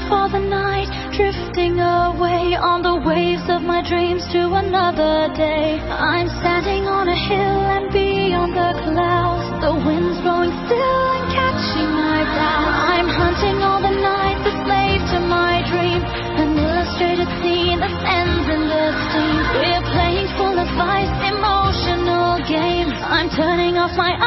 for the night, drifting away on the waves of my dreams to another day. I'm standing on a hill and beyond the clouds, the wind's blowing still and catching my breath. I'm hunting all the night, the slave to my dream, an illustrated scene that ends in the steam. We're playing full of vice, emotional games. I'm turning off my eyes